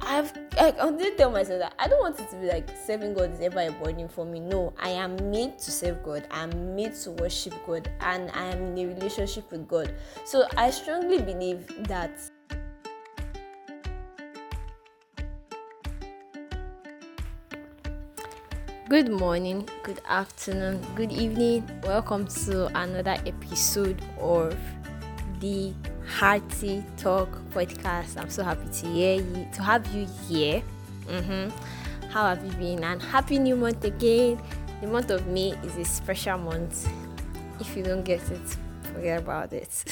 I did tell myself that I don't want it to be like serving God is ever a burden for me. No, I am made to serve God. I'm made to worship God, and I am in a relationship with God. So I strongly believe that. Good morning, good afternoon, good evening. Welcome to another episode of the Hearty Talk podcast. I'm so happy to have you here. How have you been? And happy new month again. The month of May is a special month. If you don't get it, forget about it.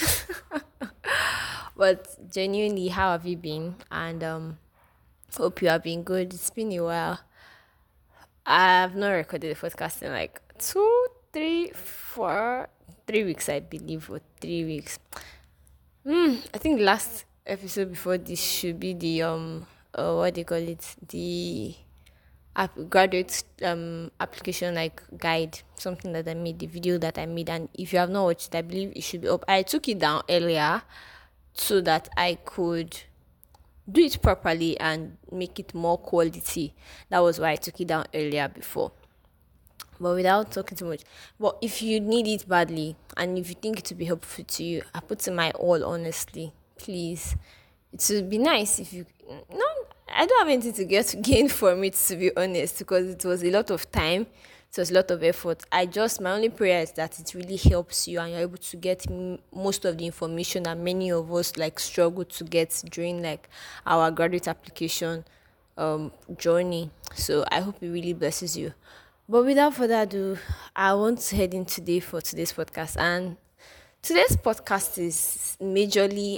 But genuinely, how have you been? And hope you have been good. It's been a while. I've not recorded the podcast in like 2, 3, 4, 3 weeks, I believe, or 3 weeks. I think the last episode before this should be the what do you call it? The graduate application like guide, something that I made, the video that I made. And if you have not watched it, I believe it should be up. I took it down earlier so that I could do it properly and make it more quality. That was why I took it down earlier before. But without talking too much. But if you need it badly and if you think it will be helpful to you, I put in my all honestly. Please. It would be nice if you no I don't have anything to gain from it, to be honest, because it was a lot of time. It was a lot of effort. My only prayer is that it really helps you and you're able to get most of the information that many of us like struggle to get during like our graduate application journey. So I hope it really blesses you. But without further ado, I want to head in today for today's podcast. And today's podcast is majorly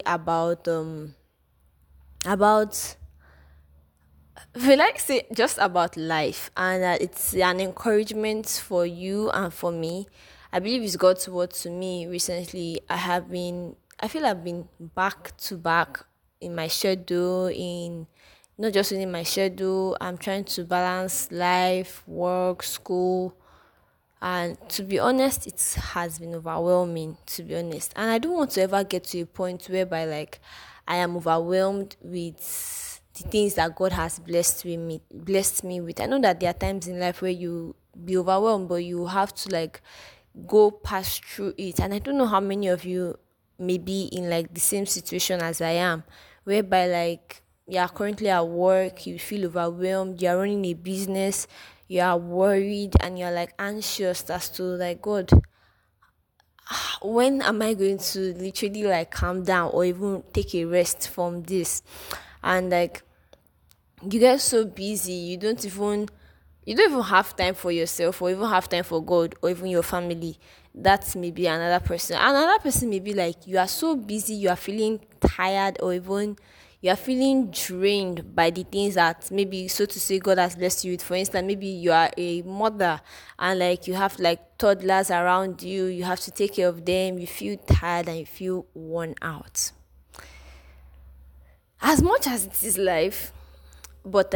about we like say just about life, and it's an encouragement for you and for me. I believe it's God's word to me recently. I feel I've been back to back in my schedule, in not just in my schedule. I'm trying to balance life, work, school, and to be honest, it has been overwhelming, to be honest. And I don't want to ever get to a point whereby like I am overwhelmed with the things that God has blessed me with. I know that there are times in life where you be overwhelmed, but you have to like go pass through it. And I don't know how many of you may be in like the same situation as I am, whereby like you are currently at work, you feel overwhelmed, you are running a business, you are worried and you're like anxious as to like, God, when am I going to literally like calm down or even take a rest from this? And like you get so busy, you don't even have time for yourself or even have time for God or even your family. That's maybe another person. Another person may be like you are so busy, you are feeling tired, or even you are feeling drained by the things that maybe, so to say, God has blessed you with. For instance, maybe you are a mother and like you have like toddlers around you, you have to take care of them, you feel tired and you feel worn out. As much as it is life, but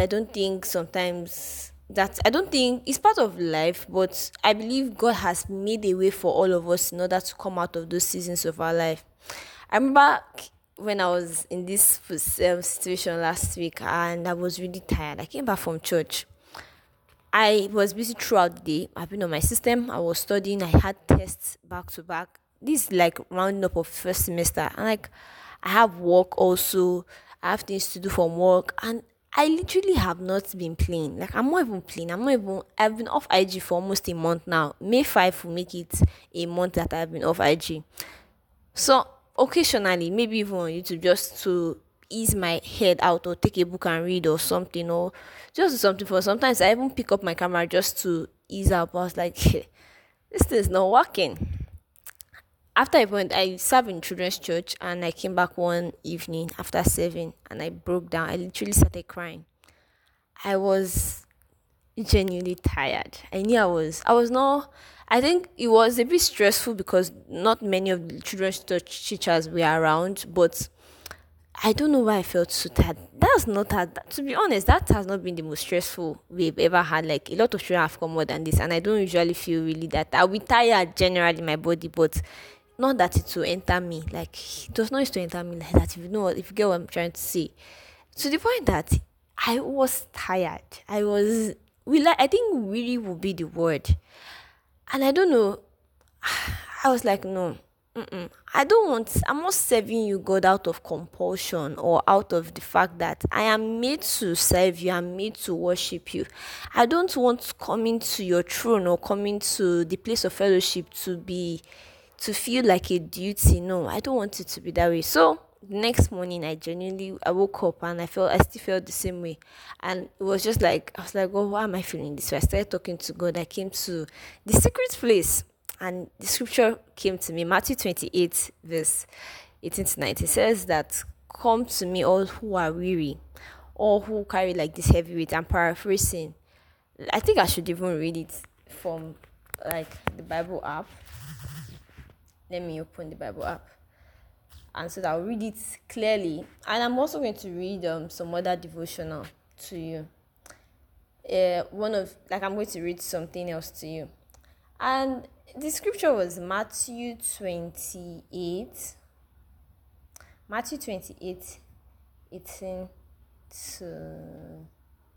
I don't think it's part of life, but I believe God has made a way for all of us in order to come out of those seasons of our life. I remember when I was in this situation last week and I was really tired. I came back from church. I was busy throughout the day. I've been on my system. I was studying. I had tests back to back. This is like rounding up of first semester. And like I have work also. I have things to do from work. And I literally have not been playing. Like I'm not even playing. I've been off IG for almost a month now. May 5 will make it a month that I've been off IG. So occasionally, maybe even on YouTube, just to ease my head out or take a book and read or something, or just do something for. Sometimes I even pick up my camera just to ease up. I was like, this thing's not working. After a point, I served in children's church and I came back one evening after serving and I broke down. I literally started crying. I was genuinely tired. I was not, I think it was a bit stressful because not many of the children's church teachers were around, but I don't know why I felt so tired. That's not that, to be honest, that has not been the most stressful we've ever had. Like a lot of children have come more than this, and I don't usually feel really that. I'll be tired generally, my body, but not that it will enter me. Like it was not used to enter me like that. If you know what, if you get what I'm trying to say, to the point that I was tired. I think weary would be the word. And I don't know. I was like, no, I'm not serving you, God, out of compulsion or out of the fact that I am made to serve you, I'm made to worship you. I don't want coming to your throne or coming to the place of fellowship to feel like a duty. No, I don't want it to be that way. So the next morning I woke up and I still felt the same way. And it was just like I was like, oh, why am I feeling this way? I started talking to God. I came to the secret place and the scripture came to me. Matthew 28 verse 18 to 19 says that, come to me all who are weary, all who carry like this heavy weight. I'm paraphrasing. I think I should even read it from like the Bible app. Let me open the Bible app, and so that I'll read it clearly. And I'm also going to read some other devotional to you. I'm going to read something else to you. And the scripture was Matthew 28, 18 to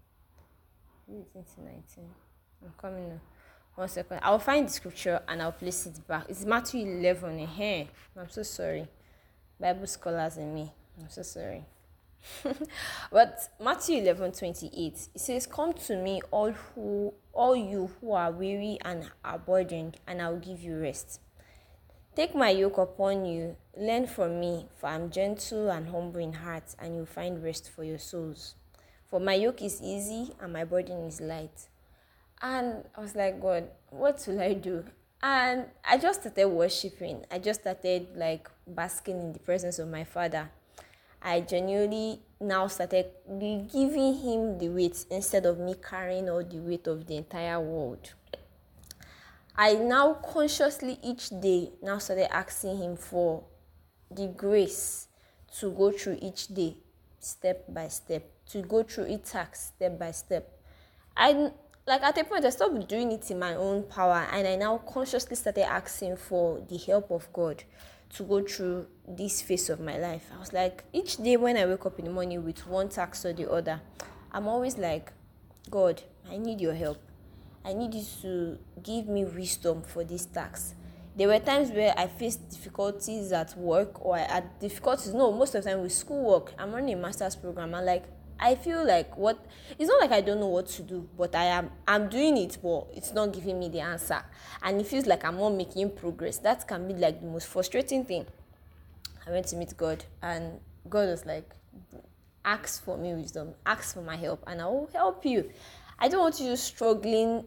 19. I'm coming now. 1 second. I'll find the scripture and I'll place it back. It's Matthew 11. I'm so sorry. Bible scholars and me. I'm so sorry. But Matthew 11:28, it says, come to me all you who are weary and are burdened, and I will give you rest. Take my yoke upon you, learn from me, for I am gentle and humble in heart, and you'll find rest for your souls. For my yoke is easy and my burden is light. And I was like, God, what will I do? And I just started worshiping. I just started like basking in the presence of my Father. I genuinely now started giving him the weight instead of me carrying all the weight of the entire world. I now consciously each day now started asking him for the grace to go through each day step by step, to go through each task step by step. At a point I stopped doing it in my own power, and I now consciously started asking for the help of God to go through this phase of my life. I was like, each day when I wake up in the morning with one task or the other, I'm always like, God, I need your help. I need you to give me wisdom for this task. There were times where I faced difficulties at work, or most of the time with schoolwork. I'm running a master's program, and I feel like it's not like I don't know what to do, but I'm doing it, but it's not giving me the answer, and it feels like I'm not making progress. That can be like the most frustrating thing. I went to meet God, and God was like, ask for me wisdom, ask for my help, and I will help you. I don't want you struggling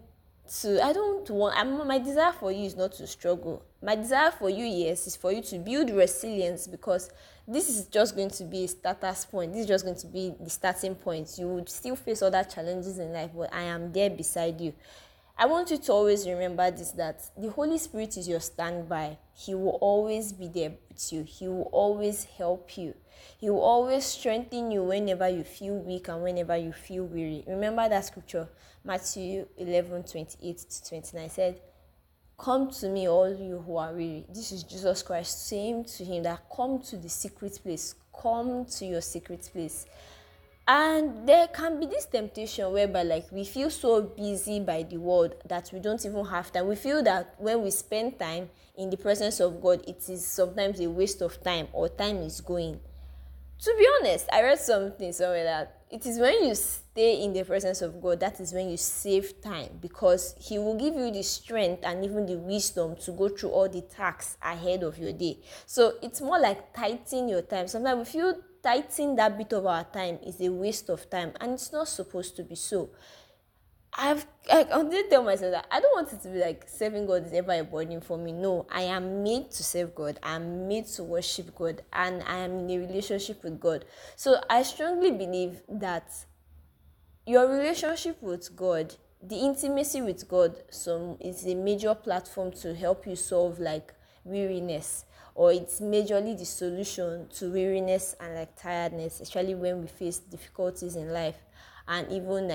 my desire for you is not to struggle. My desire for you, yes, is for you to build resilience, because this is just going to be a status point. This is just going to be the starting point. You would still face other challenges in life, but I am there beside you. I want you to always remember this, that the Holy Spirit is your standby. He will always be there with you. He will always help you. He will always strengthen you whenever you feel weak and whenever you feel weary. Remember that scripture, Matthew 11:28-29 said, come to me, all you who are weary. This is Jesus Christ saying to him that come to the secret place. Come to your secret place. And there can be this temptation whereby we feel so busy by the world that we don't even have time. We feel that when we spend time in the presence of God, it is sometimes a waste of time, or time is going. To be honest, I read something somewhere that it is when you stay in the presence of God, that is when you save time, because he will give you the strength and even the wisdom to go through all the tasks ahead of your day. So it's more like tightening your time. Sometimes we feel tightening that bit of our time is a waste of time, and it's not supposed to be so. I did tell myself that I don't want it to be like serving God is ever a burden for me. No, I am made to serve God. I am made to worship God, and I am in a relationship with God. So I strongly believe that your relationship with God, the intimacy with God, is a major platform to help you solve weariness, or it's majorly the solution to weariness and tiredness, especially when we face difficulties in life, and even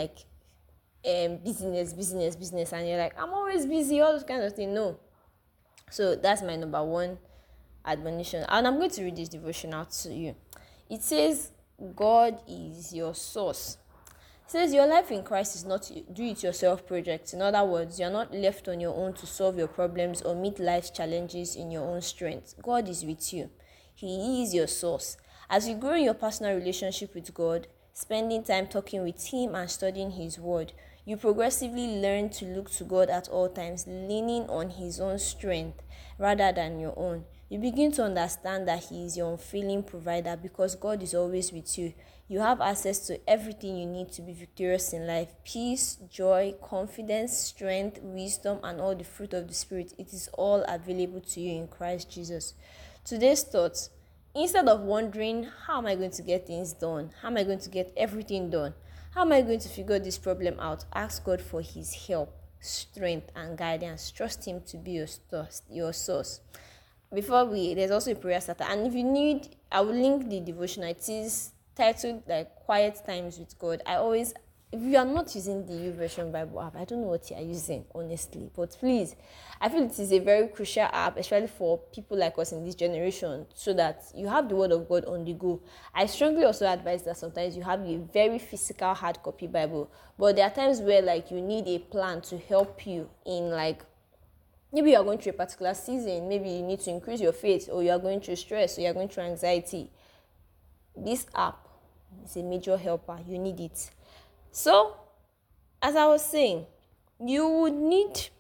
business, and you're like, I'm always busy, all those kinds of things. No. So that's my number one admonition, and I'm going to read this devotion out to you. It says, God is your source. says your life in Christ is not do it yourself project. In other words, you're not left on your own to solve your problems or meet life's challenges in your own strength. God is with you. He is your source. As you grow in your personal relationship with God, spending time talking with Him and studying His Word, you progressively learn to look to God at all times, leaning on His own strength rather than your own. You begin to understand that He is your unfailing provider because God is always with you. You have access to everything you need to be victorious in life: peace, joy, confidence, strength, wisdom, and all the fruit of the Spirit. It is all available to you in Christ Jesus. Today's thoughts: instead of wondering, how am I going to get things done? How am I going to get everything done? How am I going to figure this problem out? Ask God for His help, strength, and guidance. Trust Him to be your source. There's also a prayer starter, and if you need, I will link the devotional. It is titled like Quiet Times with God. If you are not using the YouVersion Bible app, I don't know what you are using, honestly, but please, I feel it is a very crucial app, especially for people like us in this generation, so that you have the Word of God on the go. I strongly also advise that sometimes you have a very physical hard copy Bible, but there are times where like you need a plan to help you in like, maybe you are going through a particular season, maybe you need to increase your faith, or you are going through stress, or you are going through anxiety. This app is a major helper. You need it. So, as I was saying, you would need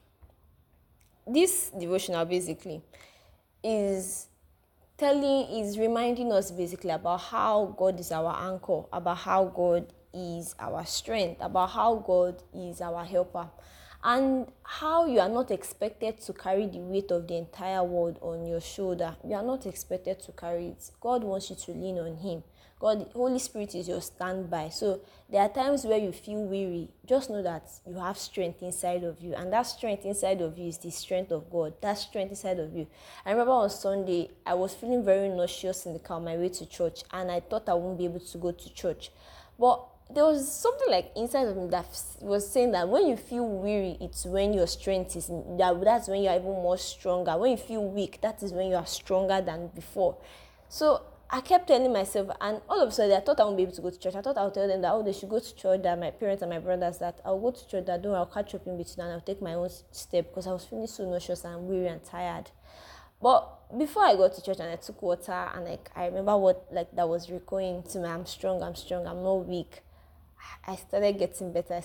this devotional basically is reminding us basically about how God is our anchor, about how God is our strength, about how God is our helper, and how you are not expected to carry the weight of the entire world on your shoulder. You are not expected to carry it. God wants you to lean on Him. God, the Holy Spirit is your standby. So there are times where you feel weary. Just know that you have strength inside of you. And that strength inside of you is the strength of God. That strength inside of you. I remember on Sunday, I was feeling very nauseous in the car on my way to church. And I thought I wouldn't be able to go to church. But there was something like inside of me that was saying that when you feel weary, it's when your strength is, that's when you're even more stronger. When you feel weak, that is when you are stronger than before. So I kept telling myself, and all of a sudden I thought I wouldn't be able to go to church. I thought I would tell them that, they should go to church, that my parents and my brothers, that I'll go to church, that I'll catch up in between and I'll take my own step, because I was feeling so nauseous and weary and tired. But before I got to church and I took water, and I remember what that was recurring to me: I'm strong, I'm not weak. I started getting better.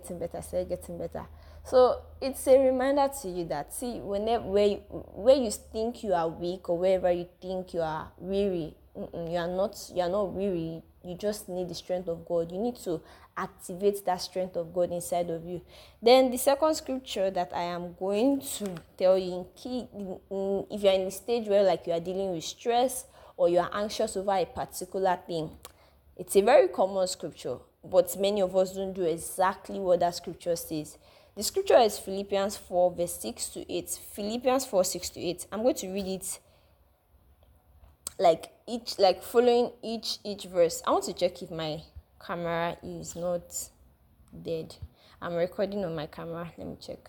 So it's a reminder to you that, see, where you think you are weak, or wherever you think you are weary, you are not weary. You just need the strength of God. You need to activate that strength of God inside of you. Then the second scripture that I am going to tell you, if you're in the stage where like you are dealing with stress or you are anxious over a particular thing, it's a very common scripture, but many of us don't do exactly what that scripture says. The scripture is Philippians 4 verse 6 to 8. Philippians 4, 6 to 8. I'm going to read it following each verse. I want to check if my camera is not dead. I'm recording on my camera. Let me check.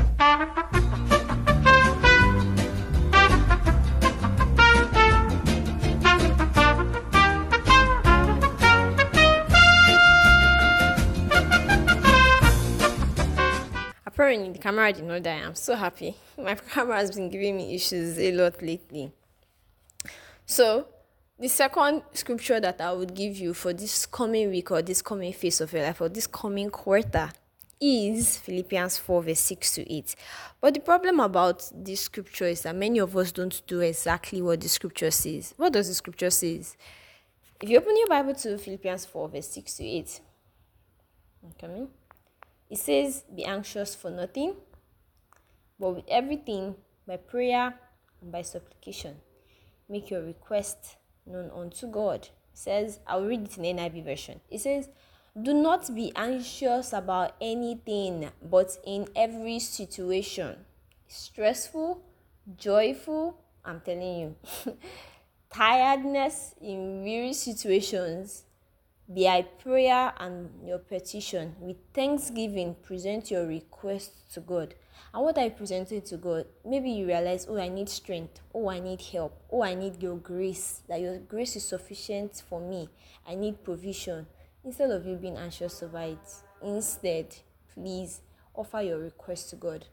Apparently the camera did not die. I'm so happy. My camera has been giving me issues a lot lately. So the second scripture that I would give you for this coming week, or this coming phase of your life, or this coming quarter, is Philippians 4 verse 6 to 8. But the problem about this scripture is that many of us don't do exactly what the scripture says. What does the scripture say? If you open your Bible to Philippians 4 verse 6 to 8, okay, it says, be anxious for nothing, but with everything, by prayer and by supplication, make your request known unto God. It says, I'll read it in NIV version. It says, do not be anxious about anything, but in every situation, stressful, joyful, I'm telling you, tiredness in weary situations, by prayer and your petition, with thanksgiving, present your request to God. And what I presented to God, maybe you realize, I need strength, I need help, I need your grace, that your grace is sufficient for me, I need provision. instead of you being anxious over it. Instead, please offer your request to God.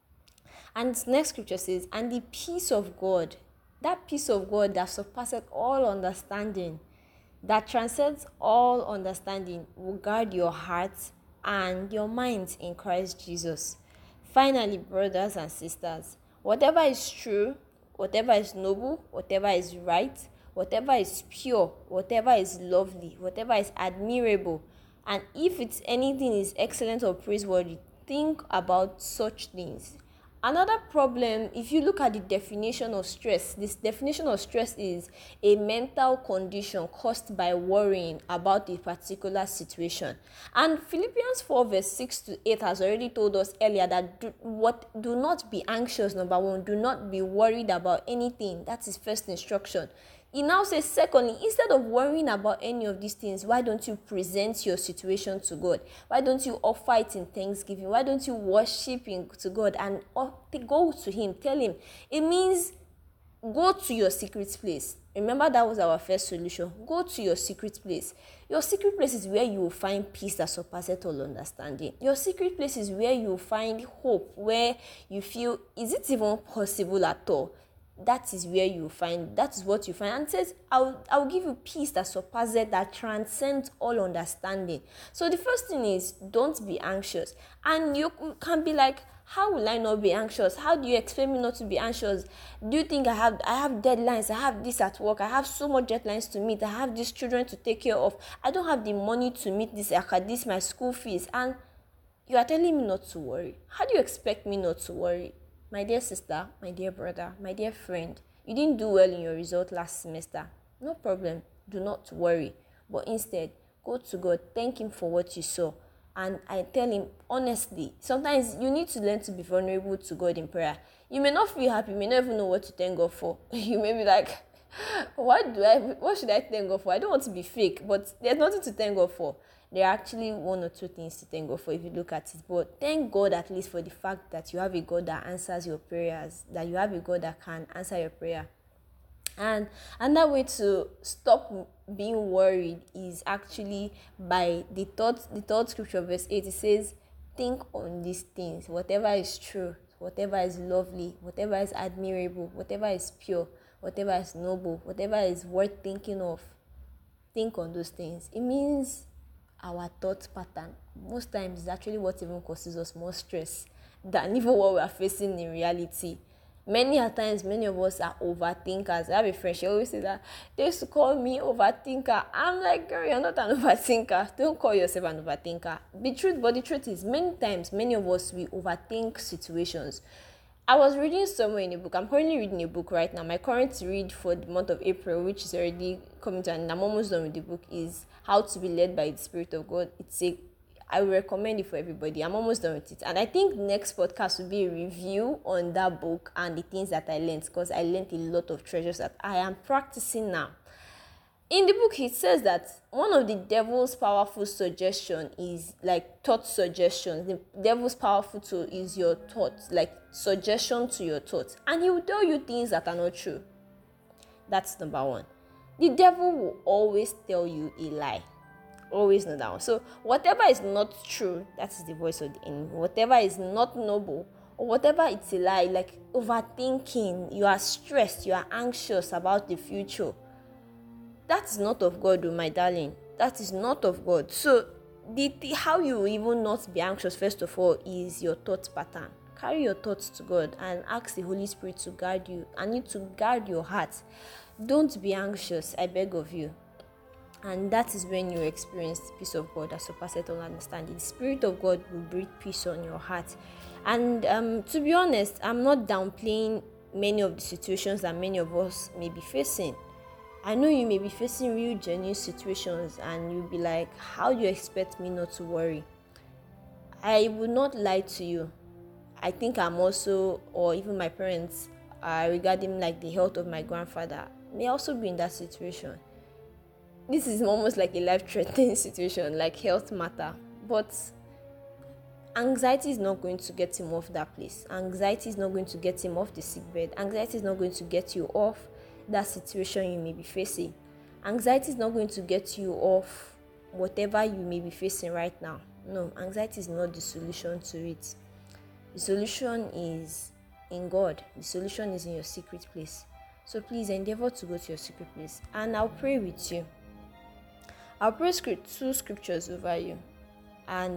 And the next scripture says, and the peace of God, that peace of God that surpasses all understanding, that transcends all understanding, will guard your hearts and your minds in Christ Jesus. Finally, brothers and sisters, whatever is true, whatever is noble, whatever is right, whatever is pure, whatever is lovely, whatever is admirable, and if it's anything is excellent or praiseworthy, think about such things. Another problem, if you look at the definition of stress, this definition of stress is a mental condition caused by worrying about a particular situation. And Philippians 4 verse 6 to 8 has already told us earlier that do not be anxious, number one. Do not be worried about anything. That is first instruction. He now says, secondly, instead of worrying about any of these things, why don't you present your situation to God? Why don't you offer it in thanksgiving? Why don't you worship to God and go to Him? Tell Him. It means go to your secret place. Remember, that was our first solution. Go to your secret place. Your secret place is where you will find peace that surpasses all understanding. Your secret place is where you will find hope, where you feel, is it even possible at all? That is where you find, that is what you find. And it says, I'll give you peace that surpasses, that transcends all understanding. So the first thing is, don't be anxious. And you can be like, how will I not be anxious? How do you expect me not to be anxious? Do you think I have deadlines? I have this at work. I have so much deadlines to meet. I have these children to take care of. I don't have the money to meet this my school fees. And you are telling me not to worry. How do you expect me not to worry? My dear sister, my dear brother, my dear friend, you didn't do well in your result last semester. No problem. Do not worry. But instead, go to God. Thank Him for what you saw. And I tell Him, honestly, sometimes you need to learn to be vulnerable to God in prayer. You may not feel happy. You may not even know what to thank God for. You may be like, what should I thank God for? I don't want to be fake, but there's nothing to thank God for. There are actually one or two things to thank God for if you look at it. But thank God at least for the fact that you have a God that answers your prayers, that you have a God that can answer your prayer. And another way to stop being worried is actually by the third scripture, verse 8. It says, think on these things, whatever is true, whatever is lovely, whatever is admirable, whatever is pure, whatever is noble, whatever is worth thinking of. Think on those things. It means our thought pattern most times is actually what even causes us more stress than even what we are facing in reality. Many times, many of us are overthinkers. I have a friend, she always says that they used to call me overthinker. I'm like, girl, you're not an overthinker. Don't call yourself an overthinker. The truth is, many times, many of us, we overthink situations. I was reading somewhere in a book. I'm currently reading a book right now. My current read for the month of April, which is already coming to an end, I'm almost done with the book, is How to be Led by the Spirit of God. I will recommend it for everybody. I'm almost done with it. And I think next podcast will be a review on that book and the things that I learned, because I learned a lot of treasures that I am practicing now. In the book, it says that one of the devil's powerful suggestion is like thought suggestions. The devil's powerful tool is your thoughts, like suggestion to your thoughts. And he will tell you things that are not true. That's number one. The devil will always tell you a lie. Always know that one. So whatever is not true, that is the voice of the enemy. Whatever is not noble, or whatever it's a lie, like overthinking, you are stressed, you are anxious about the future. That is not of God, my darling. That is not of God. So how you even not be anxious, first of all, is your thought pattern. Carry your thoughts to God and ask the Holy Spirit to guide you. I need to guard your heart. Don't be anxious, I beg of you. And that is when you experience the peace of God that surpasses all understanding. The Spirit of God will breathe peace on your heart. And to be honest, I'm not downplaying many of the situations that many of us may be facing. I know you may be facing real genuine situations and you'll be like, how do you expect me not to worry? I will not lie to you. I think I'm also, or even my parents, regarding like the health of my grandfather, may also be in that situation. This is almost like a life-threatening situation, like health matter. But anxiety is not going to get him off that place. Anxiety is not going to get him off the sickbed. Anxiety is not going to get you off that situation you may be facing. Anxiety is not going to get you off whatever you may be facing right now. No, anxiety is not the solution to it. The solution is in God. The solution is in your secret place. So please endeavor to go to your secret place, and I'll pray with you. I'll pray two scriptures over you. And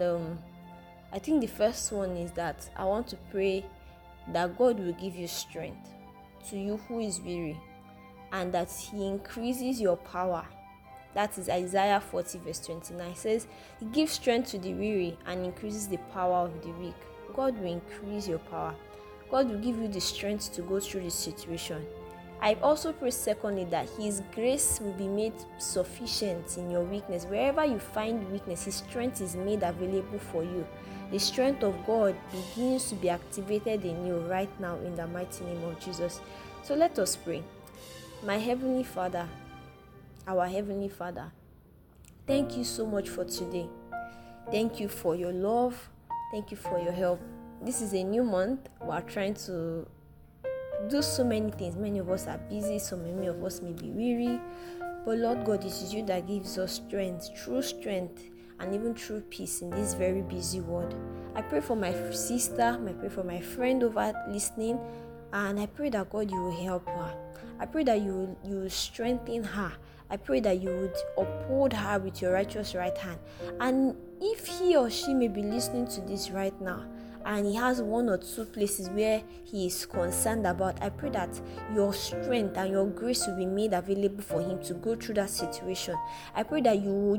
I think the first one is that I want to pray that God will give you strength to you who is weary, and that He increases your power. That is Isaiah 40 verse 29. It says, He gives strength to the weary and increases the power of the weak. God will increase your power. God will give you the strength to go through this situation. I also pray secondly that His grace will be made sufficient in your weakness. Wherever you find weakness, His strength is made available for you. The strength of God begins to be activated in you right now in the mighty name of Jesus. So let us pray. My Heavenly Father, our Heavenly Father, thank you so much for today. Thank you for your love. Thank you for your help. This is a new month. We are trying to do so many things. Many of us are busy, so many of us may be weary. But Lord God, it is you that gives us strength, true strength, and even true peace in this very busy world. I pray for my sister, I pray for my friend over listening, and I pray that God, you will help her. I pray that you will strengthen her. I pray that you would uphold her with your righteous right hand. And if he or she may be listening to this right now, and he has one or two places where he is concerned about, I pray that your strength and your grace will be made available for him to go through that situation. I pray that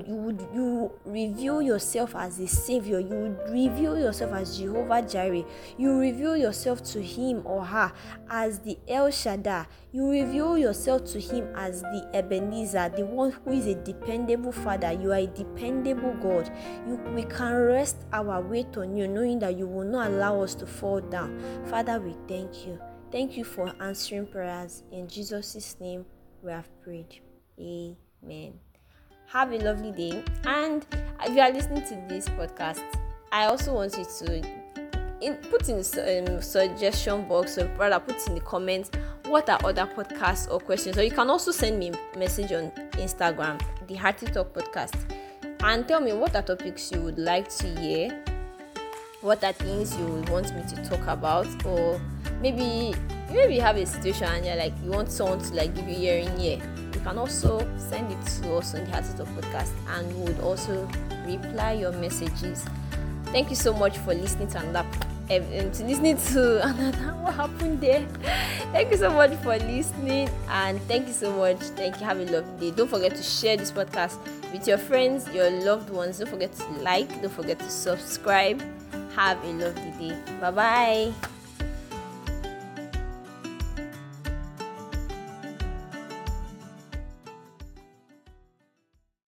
you reveal yourself as a savior. You would reveal yourself as Jehovah Jireh. You reveal yourself to him or her as the El Shaddai. You reveal yourself to him as the Ebenezer, the one who is a dependable Father. You are a dependable God. We can rest our weight on you, knowing that you will not allow us to fall down. Father, we thank you. Thank you for answering prayers. In Jesus' name we have prayed. Amen. Have a lovely day. And if you are listening to this podcast, I also want you to put in the suggestion box, or rather put in the comments what are other podcasts or questions. Or you can also send me a message on Instagram, the Hearty Talk Podcast, and tell me what are topics you would like to hear, what are things you would want me to talk about, or maybe you have a situation and you're like, you want someone to like give you hearing here. You can also send it to us on the Hearty Talk Podcast, and we would also reply your messages. Thank you so much for listening to another. What happened there? Thank you so much for listening, and thank you so much. Thank you. Have a lovely day. Don't forget to share this podcast with your friends, your loved ones. Don't forget to like. Don't forget to subscribe. Have a lovely day. Bye bye.